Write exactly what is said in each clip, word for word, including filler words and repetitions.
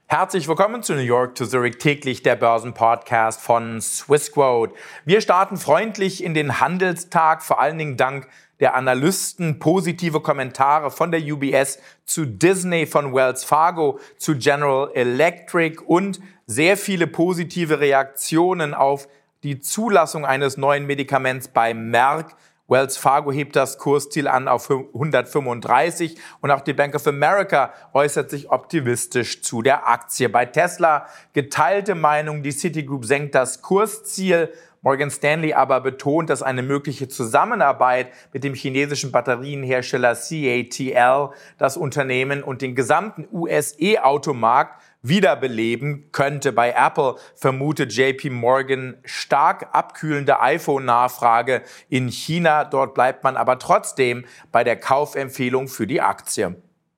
Herzlich willkommen zu New York to Zurich, täglich der Börsenpodcast von Swissquote. Wir starten freundlich in den Handelstag, vor allen Dingen dank der Analysten, positive Kommentare von der U B S zu Disney, von Wells Fargo zu General Electric und sehr viele positive Reaktionen auf die Zulassung eines neuen Medikaments bei Merck. Wells Fargo hebt das Kursziel an auf hundertfünfunddreißig und auch die Bank of America äußert sich optimistisch zu der Aktie. Bei Tesla geteilte Meinung, die Citigroup senkt das Kursziel. Morgan Stanley aber betont, dass eine mögliche Zusammenarbeit mit dem chinesischen Batterienhersteller C A T L das Unternehmen und den gesamten U S-E-Automarkt wiederbeleben könnte. Bei Apple vermutet J P Morgan stark abkühlende iPhone-Nachfrage in China. Dort bleibt man aber trotzdem bei der Kaufempfehlung für die Aktie.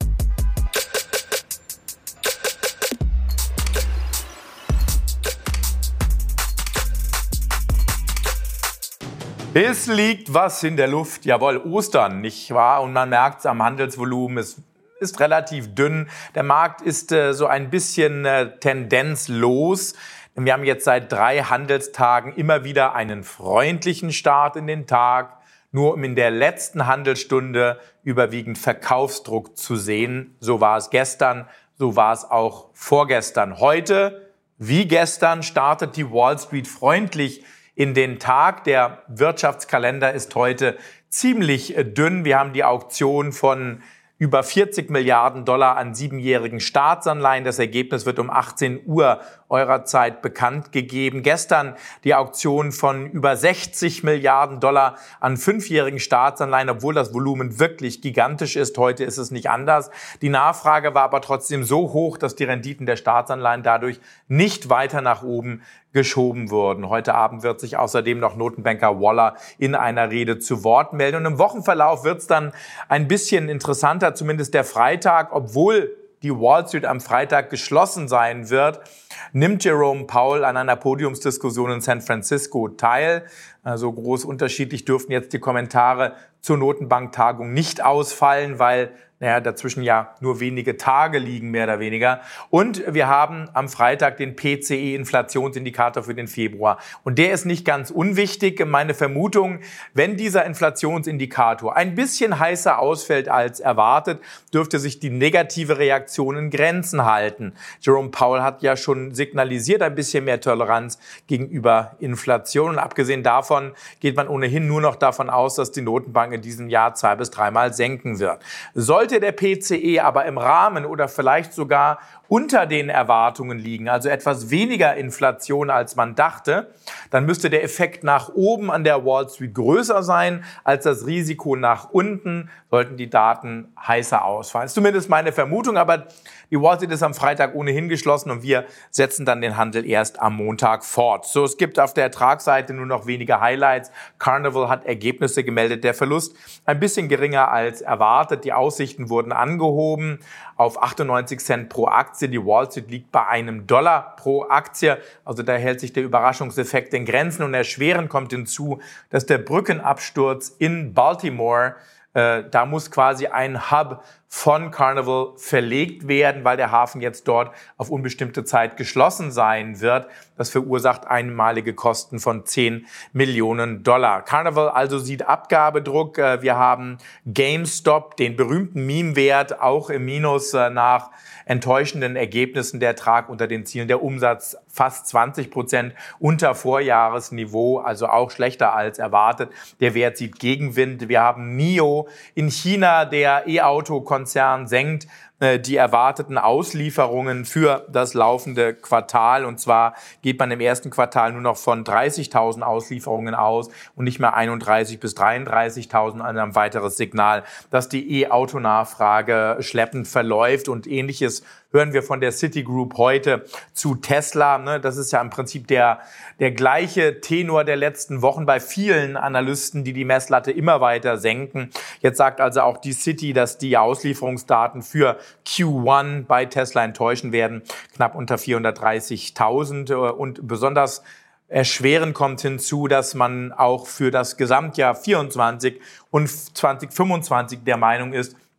Es liegt was in der Luft. Jawohl, Ostern, nicht wahr? Und man merkt es am Handelsvolumen, es ist relativ dünn. Der Markt ist äh, so ein bisschen äh, tendenzlos. Wir haben jetzt seit drei Handelstagen immer wieder einen freundlichen Start in den Tag. Nur um in der letzten Handelsstunde überwiegend Verkaufsdruck zu sehen. So war es gestern, so war es auch vorgestern. Heute, wie gestern, startet die Wall Street freundlich in den Tag. Der Wirtschaftskalender ist heute ziemlich dünn. Wir haben die Auktion von über vierzig Milliarden Dollar an siebenjährigen Staatsanleihen. Das Ergebnis wird um achtzehn Uhr eurer Zeit bekannt gegeben. Gestern die Auktion von über sechzig Milliarden Dollar an fünfjährigen Staatsanleihen, obwohl das Volumen wirklich gigantisch ist. Heute ist es nicht anders. Die Nachfrage war aber trotzdem so hoch, dass die Renditen der Staatsanleihen dadurch nicht weiter nach oben geschoben wurden. Heute Abend wird sich außerdem noch Notenbanker Waller in einer Rede zu Wort melden. Und im Wochenverlauf wird es dann ein bisschen interessanter, zumindest der Freitag, obwohl die Wall Street am Freitag geschlossen sein wird, nimmt Jerome Powell an einer Podiumsdiskussion in San Francisco teil. Also groß unterschiedlich dürften jetzt die Kommentare zur Notenbanktagung nicht ausfallen, weil naja, dazwischen ja nur wenige Tage liegen, mehr oder weniger. Und wir haben am Freitag den P C E-Inflationsindikator für den Februar. Und der ist nicht ganz unwichtig. Meine Vermutung, wenn dieser Inflationsindikator ein bisschen heißer ausfällt als erwartet, dürfte sich die negative Reaktion in Grenzen halten. Jerome Powell hat ja schon signalisiert, ein bisschen mehr Toleranz gegenüber Inflation. Und abgesehen davon geht man ohnehin nur noch davon aus, dass die Notenbank in diesem Jahr zwei bis dreimal senken wird. Sollte der P C E aber im Rahmen oder vielleicht sogar unter den Erwartungen liegen, also etwas weniger Inflation als man dachte, dann müsste der Effekt nach oben an der Wall Street größer sein als das Risiko nach unten, sollten die Daten heißer ausfallen. Das ist zumindest meine Vermutung, aber die Wall Street ist am Freitag ohnehin geschlossen und wir setzen dann den Handel erst am Montag fort. So, es gibt auf der Ertragsseite nur noch wenige Highlights. Carnival hat Ergebnisse gemeldet, der Verlust ein bisschen geringer als erwartet. Die Aussichten wurden angehoben auf achtundneunzig Cent pro Aktie. Die Wall Street liegt bei einem Dollar pro Aktie. Also da hält sich der Überraschungseffekt in Grenzen und erschwerend kommt hinzu, dass der Brückenabsturz in Baltimore, äh, da muss quasi ein Hub von Carnival verlegt werden, weil der Hafen jetzt dort auf unbestimmte Zeit geschlossen sein wird. Das verursacht einmalige Kosten von zehn Millionen Dollar. Carnival also sieht Abgabedruck. Wir haben GameStop, den berühmten Meme-Wert, auch im Minus nach enttäuschenden Ergebnissen. Der Ertrag unter den Zielen, der Umsatz fast zwanzig Prozent unter Vorjahresniveau, also auch schlechter als erwartet. Der Wert sieht Gegenwind. Wir haben N I O in China, der E-Auto-Konzern senkt äh, die erwarteten Auslieferungen für das laufende Quartal. Und zwar geht man im ersten Quartal nur noch von dreißigtausend Auslieferungen aus und nicht mehr einunddreißig bis dreiunddreißigtausend. Also ein weiteres Signal, dass die E-Auto-Nachfrage schleppend verläuft. Und Ähnliches hören wir von der Citigroup heute zu Tesla. Das ist ja im Prinzip der, der gleiche Tenor der letzten Wochen bei vielen Analysten, die die Messlatte immer weiter senken. Jetzt sagt also auch die Citi, dass die Auslieferungsdaten für Q eins bei Tesla enttäuschen werden. Knapp unter vierhundertdreißigtausend. Und besonders erschwerend kommt hinzu, dass man auch für das Gesamtjahr vierundzwanzig und zwanzig fünfundzwanzig der Meinung ist,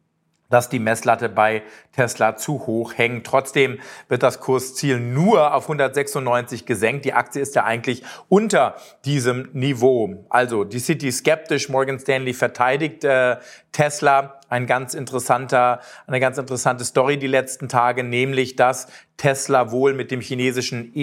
dass die Messlatte bei Tesla zu hoch hängt. Trotzdem wird das Kursziel nur auf hundertsechsundneunzig gesenkt. Die Aktie ist ja eigentlich unter diesem Niveau. Also die City skeptisch, Morgan Stanley verteidigt äh, Tesla. Ein ganz interessanter, eine ganz interessante Story die letzten Tage, nämlich dass Tesla wohl mit dem chinesischen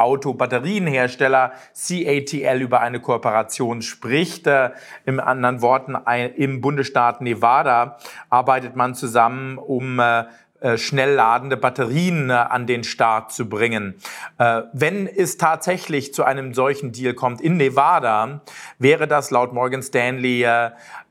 E-Auto-Batterienhersteller C A T L über eine Kooperation spricht. Äh, in anderen Worten, ein, im Bundesstaat Nevada arbeitet man zusammen, um äh, schnell ladende Batterien äh, an den Start zu bringen. Äh, wenn es tatsächlich zu einem solchen Deal kommt in Nevada, wäre das laut Morgan Stanley äh,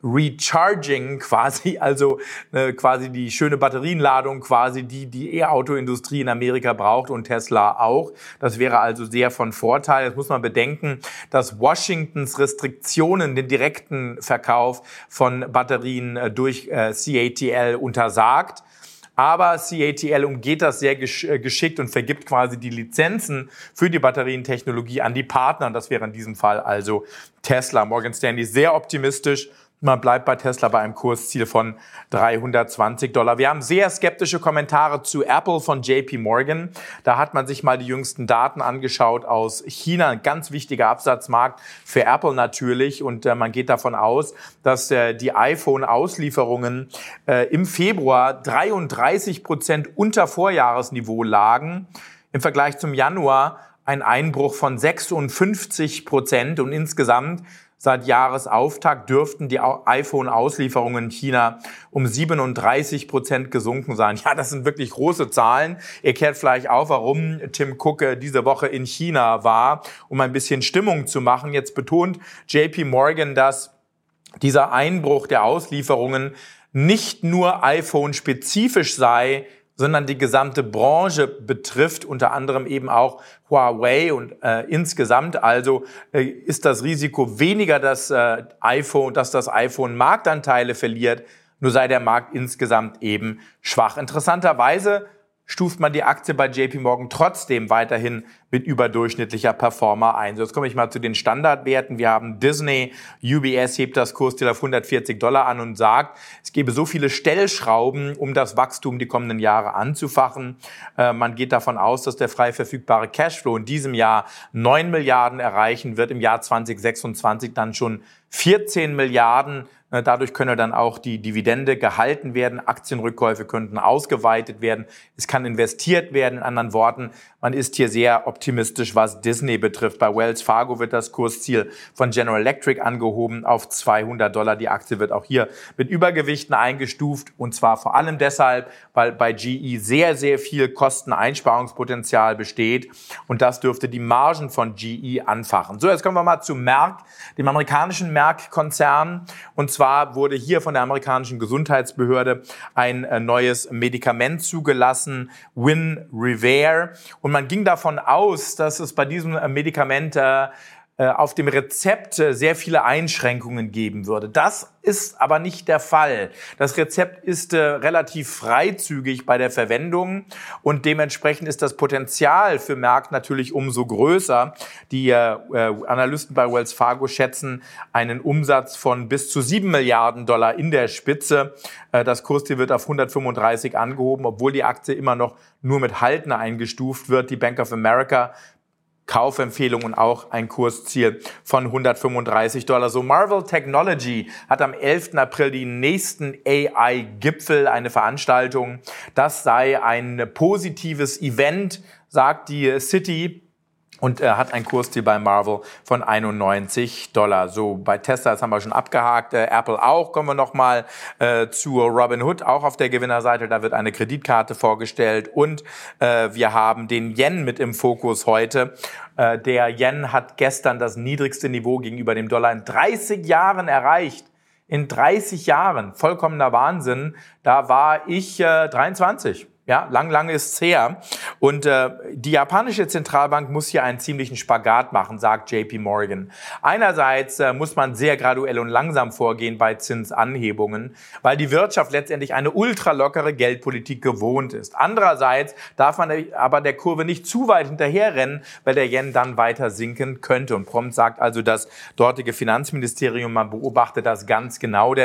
Recharging quasi, also äh, quasi die schöne Batterienladung, quasi die die E-Auto-Industrie in Amerika braucht und Tesla auch. Das wäre also sehr von Vorteil. Jetzt muss man bedenken, dass Washingtons Restriktionen den direkten Verkauf von Batterien äh, durch äh, C A T L untersagt. Aber C A T L umgeht das sehr geschickt und vergibt quasi die Lizenzen für die Batterientechnologie an die Partner. Und das wäre in diesem Fall also Tesla. Morgan Stanley sehr optimistisch. Man bleibt bei Tesla bei einem Kursziel von dreihundertzwanzig Dollar. Wir haben sehr skeptische Kommentare zu Apple von J P Morgan. Da hat man sich mal die jüngsten Daten angeschaut aus China. Ein ganz wichtiger Absatzmarkt für Apple natürlich. Und äh, man geht davon aus, dass äh, die iPhone-Auslieferungen äh, im Februar dreiunddreißig Prozent unter Vorjahresniveau lagen. Im Vergleich zum Januar ein Einbruch von sechsundfünfzig Prozent und insgesamt seit Jahresauftakt dürften die iPhone-Auslieferungen in China um siebenunddreißig Prozent gesunken sein. Ja, das sind wirklich große Zahlen. Ihr kehrt vielleicht auf, warum Tim Cook diese Woche in China war, um ein bisschen Stimmung zu machen. Jetzt betont J P Morgan, dass dieser Einbruch der Auslieferungen nicht nur iPhone-spezifisch sei, sondern die gesamte Branche betrifft, unter anderem eben auch Huawei und äh, insgesamt also äh, ist das Risiko weniger, dass äh, iPhone, dass das iPhone Marktanteile verliert, nur sei der Markt insgesamt eben schwach. Interessanterweise stuft man die Aktie bei J P Morgan trotzdem weiterhin mit überdurchschnittlicher Performer ein. So, jetzt komme ich mal zu den Standardwerten. Wir haben Disney, U B S hebt das Kursziel auf hundertvierzig Dollar an und sagt, es gebe so viele Stellschrauben, um das Wachstum die kommenden Jahre anzufachen. Äh, man geht davon aus, dass der frei verfügbare Cashflow in diesem Jahr neun Milliarden erreichen wird, im Jahr zwanzig sechsundzwanzig dann schon vierzehn Milliarden. Dadurch könne dann auch die Dividende gehalten werden, Aktienrückkäufe könnten ausgeweitet werden, es kann investiert werden. In anderen Worten, man ist hier sehr optimistisch, was Disney betrifft. Bei Wells Fargo wird das Kursziel von General Electric angehoben auf zweihundert Dollar. Die Aktie wird auch hier mit Übergewichten eingestuft und zwar vor allem deshalb, weil bei G E sehr, sehr viel Kosteneinsparungspotenzial besteht und das dürfte die Margen von G E anfachen. So, jetzt kommen wir mal zu Merck, dem amerikanischen Merck-Konzern, und zwar zwar wurde hier von der amerikanischen Gesundheitsbehörde ein äh, neues Medikament zugelassen, Winrevair. Und man ging davon aus, dass es bei diesem äh, Medikament äh, auf dem Rezept sehr viele Einschränkungen geben würde. Das ist aber nicht der Fall. Das Rezept ist äh, relativ freizügig bei der Verwendung und dementsprechend ist das Potenzial für Merck natürlich umso größer. Die äh, Analysten bei Wells Fargo schätzen einen Umsatz von bis zu sieben Milliarden Dollar in der Spitze. Äh, das Kursziel wird auf hundertfünfunddreißig angehoben, obwohl die Aktie immer noch nur mit Halten eingestuft wird. Die Bank of America Kaufempfehlung und auch ein Kursziel von hundertfünfunddreißig Dollar. So, Marvell Technology hat am elften April den nächsten A I-Gipfel, eine Veranstaltung. Das sei ein positives Event, sagt die City. Und er hat ein Kursziel bei Marvell von einundneunzig Dollar. So, bei Tesla, das haben wir schon abgehakt. Äh, Apple auch. Kommen wir nochmal äh, zu Robinhood, auch auf der Gewinnerseite. Da wird eine Kreditkarte vorgestellt. Und äh, wir haben den Yen mit im Fokus heute. Äh, der Yen hat gestern das niedrigste Niveau gegenüber dem Dollar in dreißig Jahren erreicht. In dreißig Jahren. Vollkommener Wahnsinn. Da war ich äh, dreiundzwanzig. Ja, lang, lang ist's her. Und äh, die japanische Zentralbank muss hier einen ziemlichen Spagat machen, sagt J P Morgan. Einerseits äh, muss man sehr graduell und langsam vorgehen bei Zinsanhebungen, weil die Wirtschaft letztendlich eine ultralockere Geldpolitik gewohnt ist. Andererseits darf man aber der Kurve nicht zu weit hinterherrennen, weil der Yen dann weiter sinken könnte. Und prompt sagt also das dortige Finanzministerium, man beobachtet das ganz genau, denn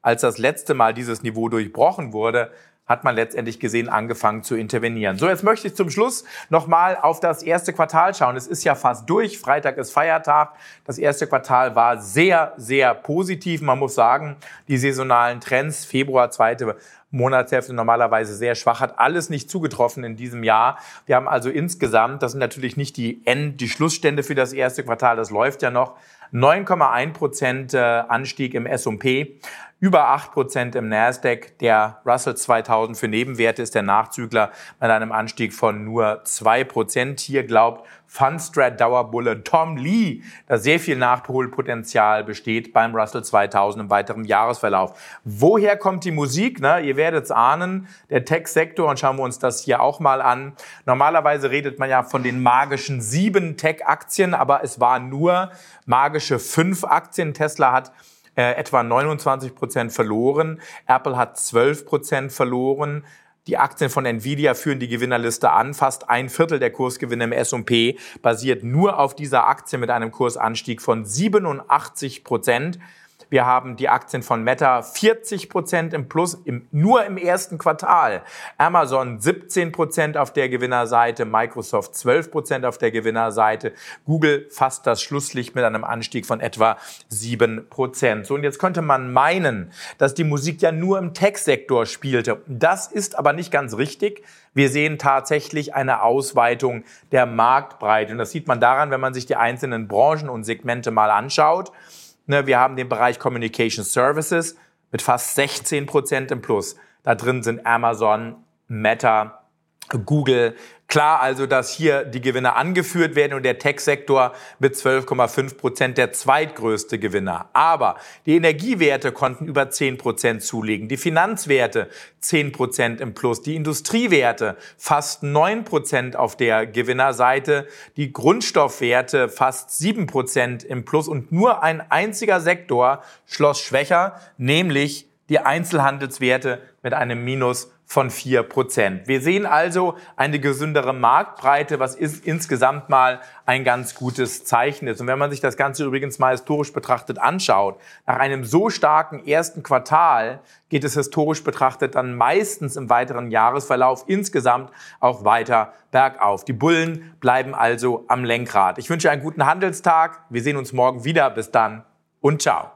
als das letzte Mal dieses Niveau durchbrochen wurde, hat man letztendlich gesehen, angefangen zu intervenieren. So, jetzt möchte ich zum Schluss nochmal auf das erste Quartal schauen. Es ist ja fast durch. Freitag ist Feiertag. Das erste Quartal war sehr, sehr positiv. Man muss sagen, die saisonalen Trends, Februar, zweite Monatshälfte normalerweise sehr schwach, hat alles nicht zugetroffen in diesem Jahr. Wir haben also insgesamt, das sind natürlich nicht die End-, die Schlussstände für das erste Quartal, das läuft ja noch, neun Komma eins Prozent Anstieg im S und P, über acht Prozent im Nasdaq. Der Russell zweitausend für Nebenwerte ist der Nachzügler mit einem Anstieg von nur zwei Prozent. Hier glaubt Fundstrat Dauerbulle Tom Lee, dass sehr viel Nachholpotenzial besteht beim Russell zweitausend im weiteren Jahresverlauf. Woher kommt die Musik? Ne? Ihr werdet es ahnen, der Tech-Sektor, und schauen wir uns das hier auch mal an. Normalerweise redet man ja von den magischen sieben Tech-Aktien, aber es waren nur magische fünf Aktien. Tesla hat äh, etwa neunundzwanzig Prozent verloren, Apple hat zwölf Prozent verloren. Die Aktien von Nvidia führen die Gewinnerliste an. Fast ein Viertel der Kursgewinne im S und P basiert nur auf dieser Aktie mit einem Kursanstieg von siebenundachtzig Prozent. Wir haben die Aktien von Meta vierzig Prozent im Plus, im, nur im ersten Quartal. Amazon siebzehn Prozent auf der Gewinnerseite, Microsoft zwölf Prozent auf der Gewinnerseite, Google fast das Schlusslicht mit einem Anstieg von etwa sieben Prozent. So, und jetzt könnte man meinen, dass die Musik ja nur im Tech-Sektor spielte. Das ist aber nicht ganz richtig. Wir sehen tatsächlich eine Ausweitung der Marktbreite. Und das sieht man daran, wenn man sich die einzelnen Branchen und Segmente mal anschaut. Wir haben den Bereich Communication Services mit fast sechzehn Prozent im Plus. Da drin sind Amazon, Meta, Google. Klar also, dass hier die Gewinner angeführt werden und der Tech-Sektor mit zwölf Komma fünf Prozent der zweitgrößte Gewinner. Aber die Energiewerte konnten über zehn Prozent zulegen, die Finanzwerte zehn Prozent im Plus, die Industriewerte fast neun Prozent auf der Gewinnerseite, die Grundstoffwerte fast sieben Prozent im Plus und nur ein einziger Sektor schloss schwächer, nämlich die Einzelhandelswerte mit einem Minus von vier Prozent. Wir sehen also eine gesündere Marktbreite, was ist insgesamt mal ein ganz gutes Zeichen ist. Und wenn man sich das Ganze übrigens mal historisch betrachtet anschaut, nach einem so starken ersten Quartal geht es historisch betrachtet dann meistens im weiteren Jahresverlauf insgesamt auch weiter bergauf. Die Bullen bleiben also am Lenkrad. Ich wünsche einen guten Handelstag. Wir sehen uns morgen wieder. Bis dann und ciao.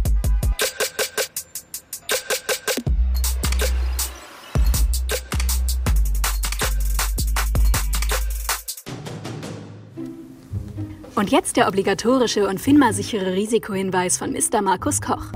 Und jetzt der obligatorische und FINMA-sichere Risikohinweis von Mister Markus Koch.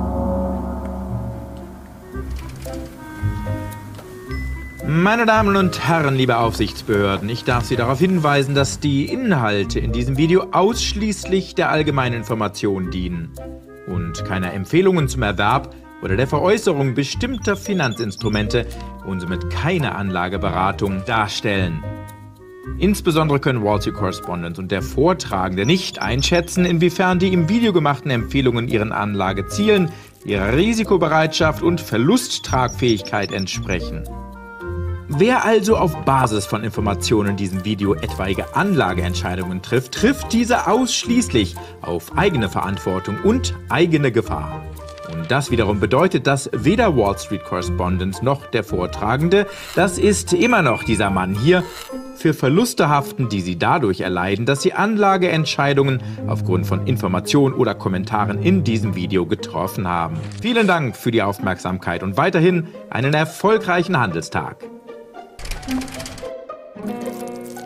Meine Damen und Herren, liebe Aufsichtsbehörden, ich darf Sie darauf hinweisen, dass die Inhalte in diesem Video ausschließlich der allgemeinen Information dienen und keine Empfehlungen zum Erwerb oder der Veräußerung bestimmter Finanzinstrumente und somit keine Anlageberatung darstellen. Insbesondere können Wall Street Correspondent und der Vortragende nicht einschätzen, inwiefern die im Video gemachten Empfehlungen ihren Anlagezielen, ihrer Risikobereitschaft und Verlusttragfähigkeit entsprechen. Wer also auf Basis von Informationen in diesem Video etwaige Anlageentscheidungen trifft, trifft diese ausschließlich auf eigene Verantwortung und eigene Gefahr. Und das wiederum bedeutet, dass weder Wall Street Correspondent noch der Vortragende, das ist immer noch dieser Mann hier, für Verluste haften, die sie dadurch erleiden, dass sie Anlageentscheidungen aufgrund von Informationen oder Kommentaren in diesem Video getroffen haben. Vielen Dank für die Aufmerksamkeit und weiterhin einen erfolgreichen Handelstag.